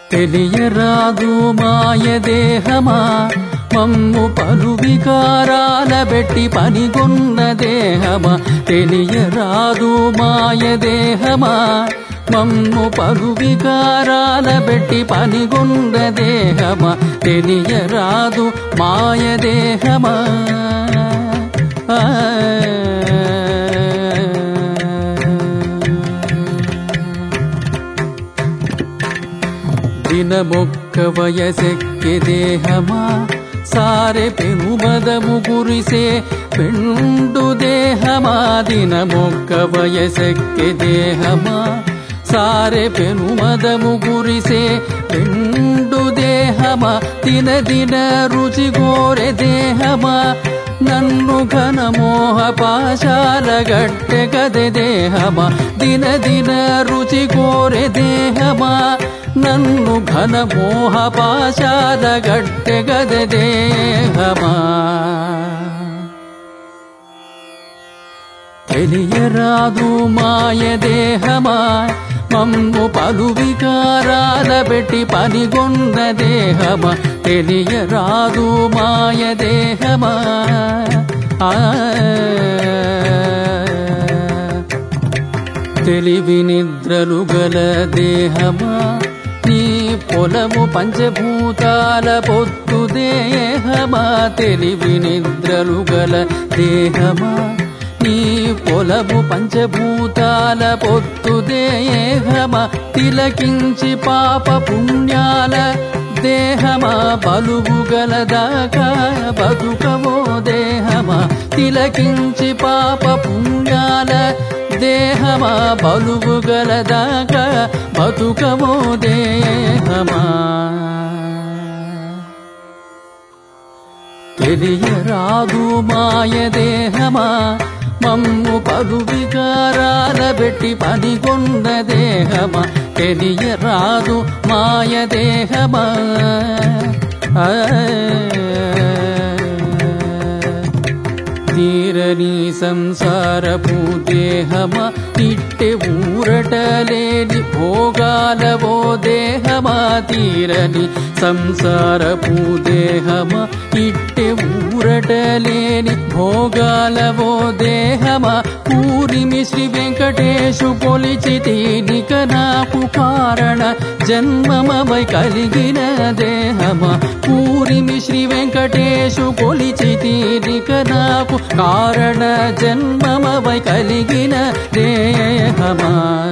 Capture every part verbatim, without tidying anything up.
తెలియరాదు మాయదేహమా మమ్ము పలు వికారాల బెట్టి పనిగొన్న దేహమా తెలియరాదు మాయదేహమా మమ్ము పలు వికారాల బెట్టి పనిగొన్న దేహమా తెలియరాదు మాయదేహమా ఆ దినమొక్క వయసెక్కే దేహమా సారె పెనుమదము గురిసే పెండు దేహమా దినమొక్క వయసెక్కే దేహమా సారె పెనుమదము గురిసే పెండు దేహమా దిన దిన రుచి గోరె దేహమా నన్ను ఘనమోహ పాశాల గట్టె గదె దేహమా దిన దిన రుచి కోరె దేహమా నన్ను ఘనమోహ పాశాల గట్టె గదె దేహమా తెలియరాదు మాయదేహమా మమ్ము పలు వికారాల బెట్టి పనిగొన్న దేహమా తెలియరాదు మాయదేహమా ఆ తెలివి నిద్రలు గల దేహమా నీ పొలము పంచభూతాల పొత్తు దేహమా తెలివి నిద్రలు గల దేహమా నీ పొలము పంచభూతాల పొత్తు దేహమా తిలకించి పాప పుణ్యాల దేహమా బలువు గలదాకా బతుకవో దేహమా తిలకించి పాప పుణ్యాల దేహమా బలువు గలదాకా బతుకవో దేహమా తెలియరాదు మాయదేహమా మమ్ము పలు వికారాల బెట్టి పనిగొన్న దేహమా తెలియరాదు మాయదేహమా తీరని సంసారపు దేహమా ఇట్టె ఊరటలేని భోగాలవో దేహమా తీరని సంసారపు దేహమా ఇట్టె ఊరటలేని భోగాలవో దేహమా పూరిమి శ్రీ వెంకటేశు కొలిచితి నిక నాకు కారణ జన్మమై కలిగిన దేహమా పూరిమి శ్రీ వెంకటేశు కొలిచితి నిక నాకు కారణ జన్మమై కలిగిన దేహమా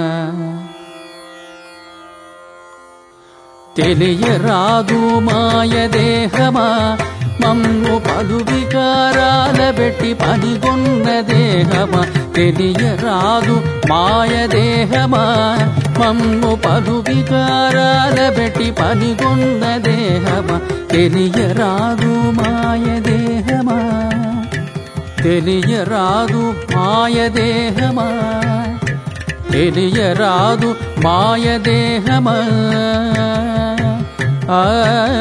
తెలియరాదు మాయదేహమా మమ్ము పలు వికారాల బెట్టి పనిగొన్న దేహమా తెలియరాదు మాయదేహమా మమ్ము పలు వికారాల బెట్టి పనిగొన్న దేహమా తెలియరాదు మాయదేహమా తెలియరాదు మాయదేహమా తెలియరాదు మాయదేహమా ఆ